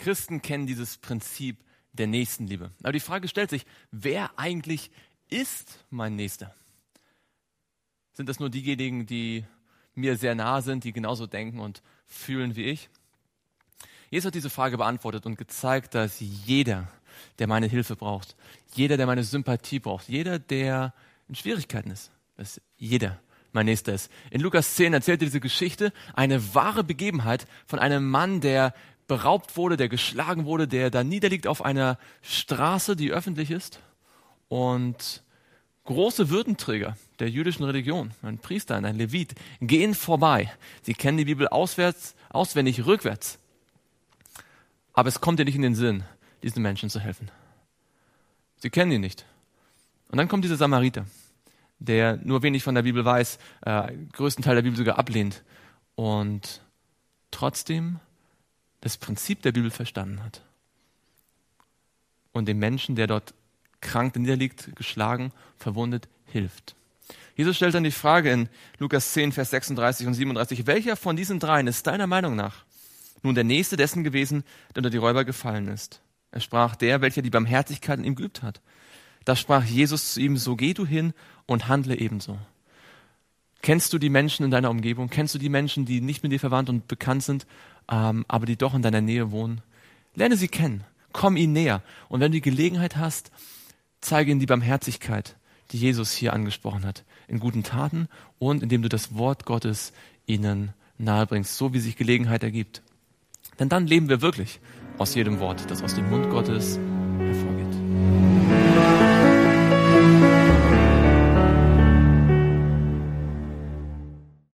Christen kennen dieses Prinzip der Nächstenliebe. Aber die Frage stellt sich, wer eigentlich ist mein Nächster? Sind das nur diejenigen, die mir sehr nahe sind, die genauso denken und fühlen wie ich? Jesus hat diese Frage beantwortet und gezeigt, dass jeder, der meine Hilfe braucht, jeder, der meine Sympathie braucht, jeder, der in Schwierigkeiten ist, dass jeder mein Nächster ist. In Lukas 10 erzählt er diese Geschichte, eine wahre Begebenheit von einem Mann, der beraubt wurde, der geschlagen wurde, der da niederliegt auf einer Straße, die öffentlich ist. Und große Würdenträger der jüdischen Religion, ein Priester, ein Levit, gehen vorbei. Sie kennen die Bibel auswendig, rückwärts. Aber es kommt dir nicht in den Sinn, diesen Menschen zu helfen. Sie kennen ihn nicht. Und dann kommt dieser Samariter, der nur wenig von der Bibel weiß, größten Teil der Bibel sogar ablehnt und trotzdem das Prinzip der Bibel verstanden hat. Und dem Menschen, der dort krank niederliegt, geschlagen, verwundet, hilft. Jesus stellt dann die Frage in Lukas 10, Vers 36 und 37, welcher von diesen dreien ist deiner Meinung nach nun der Nächste dessen gewesen, der unter die Räuber gefallen ist? Er sprach, der, welcher die Barmherzigkeit in ihm geübt hat. Da sprach Jesus zu ihm, so geh du hin und handle ebenso. Kennst du die Menschen in deiner Umgebung? Kennst du die Menschen, die nicht mit dir verwandt und bekannt sind, aber die doch in deiner Nähe wohnen? Lerne sie kennen, komm ihnen näher. Und wenn du die Gelegenheit hast, zeige ihnen die Barmherzigkeit, die Jesus hier angesprochen hat, in guten Taten und indem du das Wort Gottes ihnen nahebringst, so wie sich Gelegenheit ergibt. Denn dann leben wir wirklich aus jedem Wort, das aus dem Mund Gottes